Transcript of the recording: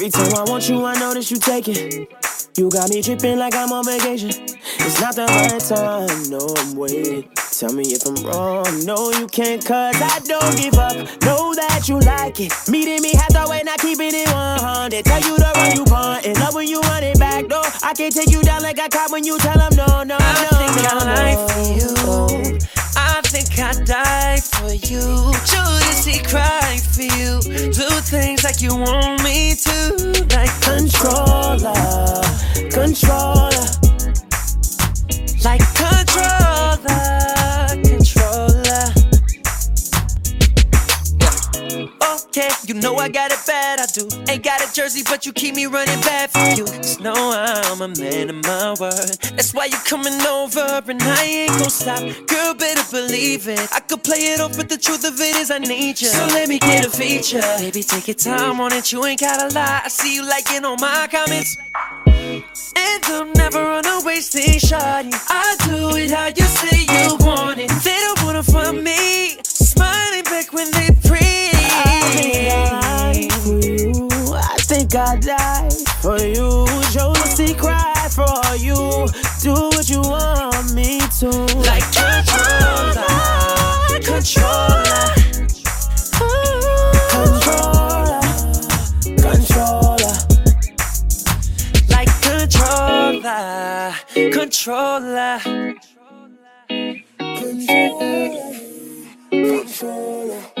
Every time I want you, I notice you take it. You got me tripping like I'm on vacation. It's not the right time, no, I'm waiting. Tell me if I'm wrong, no, you can't, cause I don't give up. Know that you like it. Meeting me halfway, not keeping it 100. Tell you to run, you punt. In love when you run it back, though. I can't take you down like I caught when you tell them no, no, I no, think no, I lie for you. I think I die for you. Jodeci cry for you. Do things like you want me to. Like controller, controller. Like controller, controller. Okay, you know I got it bad, I do. Ain't got a jersey, but you keep me running bad for you. Just know I'm a man of my word. That's why you coming over, and I ain't gon' stop. Girl, better believe it. I could play it off, but the truth of it is I need you. So let me get a feature. Baby, take your time on it, you ain't gotta lie. I see you liking all my comments. And I'm never on a wasting shawty. I do it how you say you want it. They don't wanna find me smiling back when they pray. I think I die for you. Jodeci cry for you. Do what you want me to. Like controller, controller, controller, controller. like controller, controller, controller, controller.